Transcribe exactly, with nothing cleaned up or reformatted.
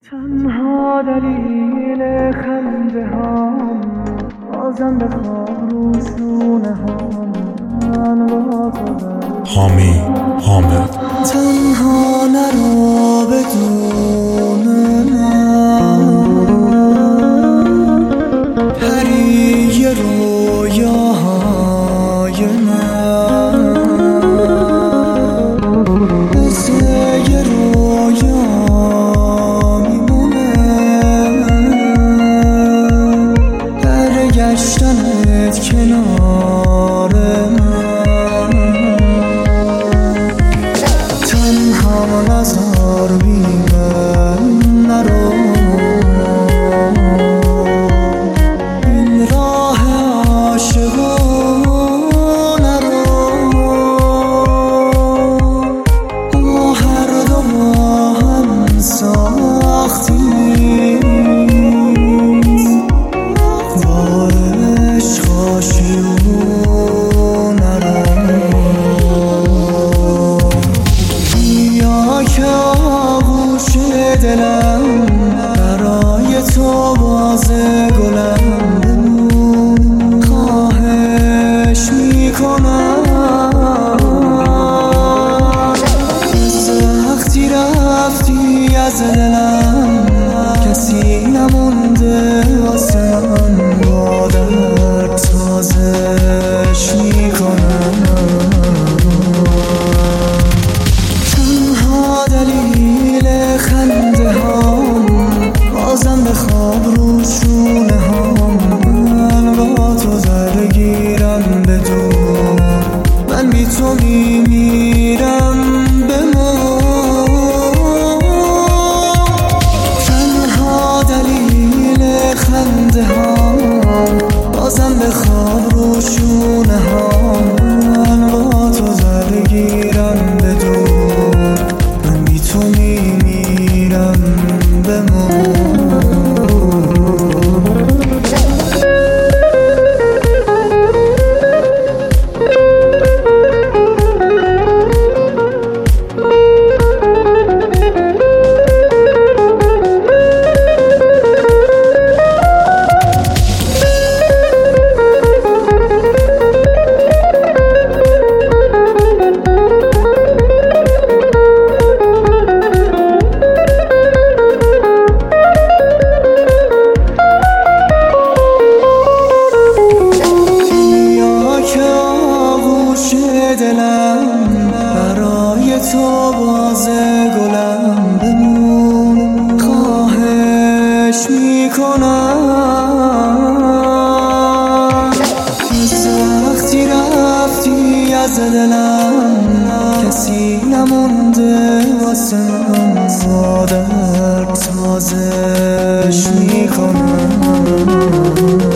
تنها دلیل خنده هام بازم به خواب رو شونه هام من با تو دارم حامی حامد تنها نرو بدون من پری رویاهای من مثل یه رویا میمونه برگشتنت کنار من تنها نزار بی من نرو این راه عاشقانه رو ما هر دو با هم ساختیم با عشق آشیونه رو بیا که آغوش دلم برای تو باز گلم بمون خواهش میکنم از وقتی رفتی از دلم کسی نمونده واسه من با درد سازش میکنم تنها دلیل خنده هام بازم به خواب رو شونه هام من با تو درگیرم بدون من بی تو میمیرم بمون تنها دلیل خنده هام بازم به خواب رو شونه هام من با تو درگیرم بدون من بی تو میمیرم بمون دلم برای تو باز گلم بمون خواهش میکنم از وقتی رفتی از دلم کسی نمونده واسه من با درد سازش میکنم